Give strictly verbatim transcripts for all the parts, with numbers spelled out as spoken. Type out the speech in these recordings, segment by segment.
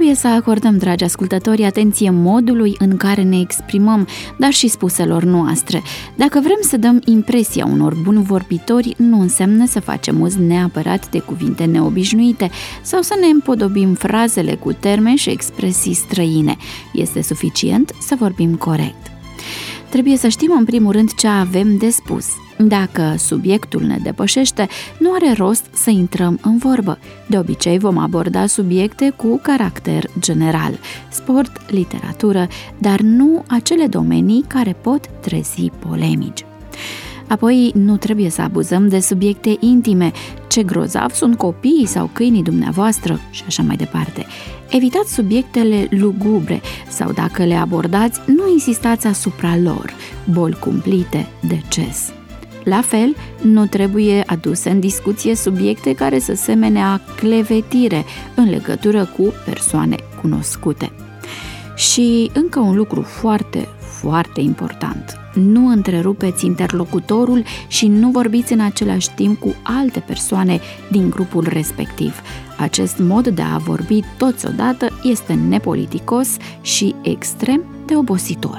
Trebuie să acordăm, dragi ascultători, atenție modului în care ne exprimăm, dar și spuselor noastre. Dacă vrem să dăm impresia unor buni vorbitori, nu înseamnă să facem uz neapărat de cuvinte neobișnuite sau să ne împodobim frazele cu termeni și expresii străine. Este suficient să vorbim corect. Trebuie să știm în primul rând ce avem de spus. Dacă subiectul ne depășește, nu are rost să intrăm în vorbă. De obicei vom aborda subiecte cu caracter general, sport, literatură, dar nu acele domenii care pot trezi polemici. Apoi, nu trebuie să abuzăm de subiecte intime, ce grozav sunt copiii sau câinii dumneavoastră și așa mai departe. Evitați subiectele lugubre sau dacă le abordați, nu insistați asupra lor, boli cumplite, deces. La fel, nu trebuie aduse în discuție subiecte care să semene a clevetire în legătură cu persoane cunoscute. Și încă un lucru foarte, foarte important. Nu întrerupeți interlocutorul și nu vorbiți în același timp cu alte persoane din grupul respectiv. Acest mod de a vorbi toți odată este nepoliticos și extrem de obositor.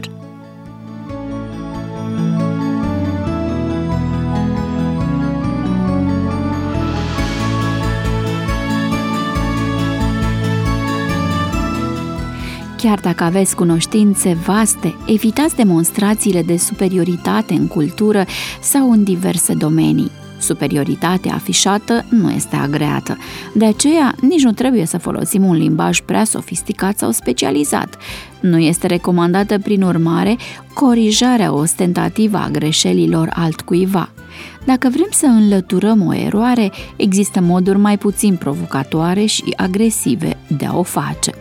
Chiar dacă aveți cunoștințe vaste, evitați demonstrațiile de superioritate în cultură sau în diverse domenii. Superioritatea afișată nu este agreată. De aceea, nici nu trebuie să folosim un limbaj prea sofisticat sau specializat. Nu este recomandată, prin urmare, corijarea ostentativă a greșelilor altcuiva. Dacă vrem să înlăturăm o eroare, există moduri mai puțin provocatoare și agresive de a o face.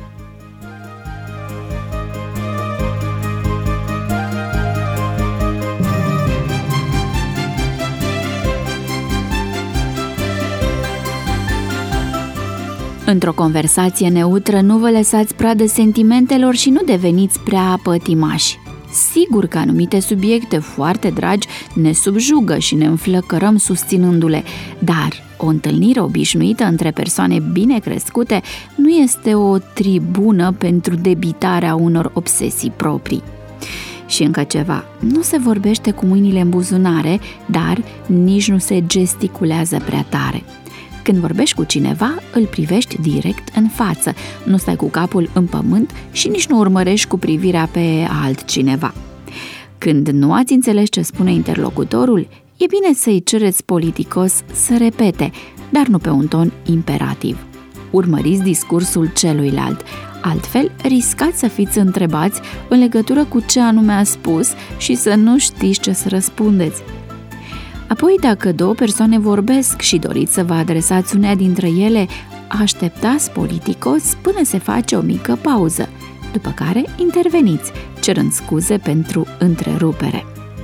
Într-o conversație neutră, nu vă lăsați pradă sentimentelor și nu deveniți prea pătimași. Sigur că anumite subiecte foarte dragi ne subjugă și ne înflăcărăm susținându-le, dar o întâlnire obișnuită între persoane bine crescute nu este o tribună pentru debitarea unor obsesii proprii. Și încă ceva, nu se vorbește cu mâinile în buzunare, dar nici nu se gesticulează prea tare. Când vorbești cu cineva, îl privești direct în față, nu stai cu capul în pământ și nici nu urmărești cu privirea pe altcineva. Când nu ați înțeles ce spune interlocutorul, e bine să-i cereți politicos să repete, dar nu pe un ton imperativ. Urmăriți discursul celuilalt, altfel riscați să fiți întrebați în legătură cu ce anume a spus și să nu știți ce să răspundeți. Apoi, dacă două persoane vorbesc și doriți să vă adresați uneia dintre ele, așteptați politicos până se face o mică pauză, după care interveniți, cerând scuze pentru întrerupere.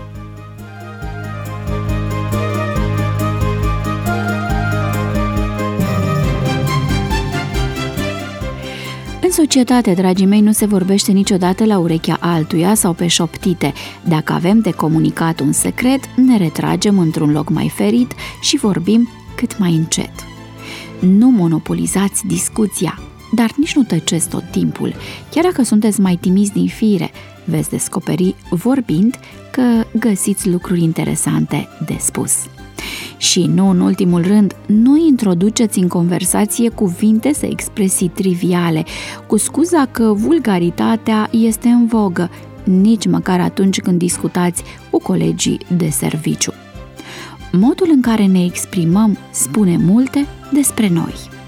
În societate, dragii mei, nu se vorbește niciodată la urechea altuia sau pe șoptite. Dacă avem de comunicat un secret, ne retragem într-un loc mai ferit și vorbim cât mai încet. Nu monopolizați discuția, dar nici nu tăceți tot timpul. Chiar dacă sunteți mai timizi din fire, veți descoperi, vorbind, că găsiți lucruri interesante de spus. Și nu în ultimul rând, nu introduceți în conversație cuvinte sau expresii triviale, cu scuza că vulgaritatea este în vogă, nici măcar atunci când discutați cu colegii de serviciu. Modul în care ne exprimăm spune multe despre noi.